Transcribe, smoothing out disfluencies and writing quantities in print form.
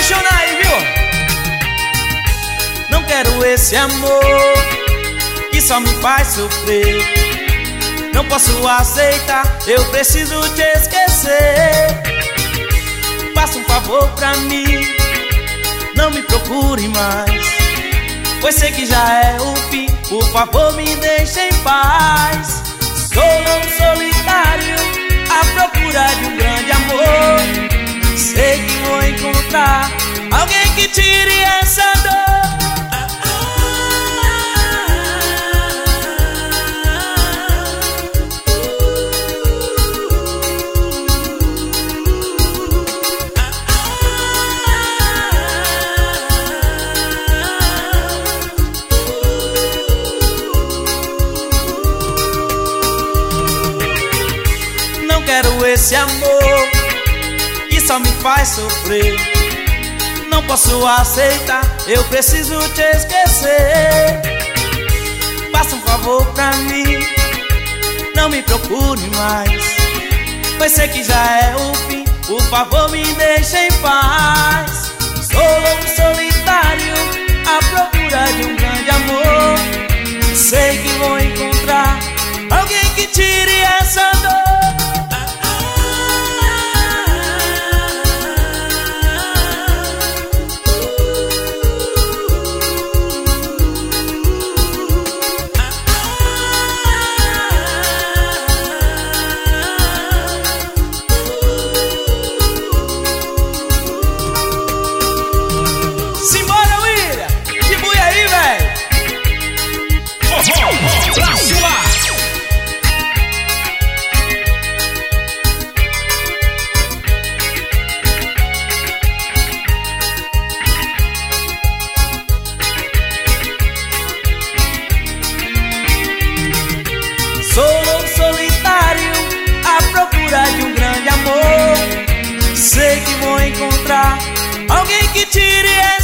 apaixonar aí, viu? Não quero esse amor que só me faz sofrer. Não posso aceitar, eu preciso te esquecer. Faça um favor pra mim, não me procure mais, pois sei que já é o fim. Por favor, me deixe em paz. Sou um solitário à procura de um grande amor. Sei que vou encontrar alguém que tire essa dor. Não quero esse amor que só me faz sofrer. Não posso aceitar, eu preciso te esquecer. Faça um favor pra mim, não me procure mais, pois sei que já é o fim. Por favor, me deixe em paz. Sou um solitário à procura de um grande amor. Sei que vou encontrar alguém que tire essa dor. Sou um solitário à procura de um grande amor. Sei que vou encontrar alguém que tire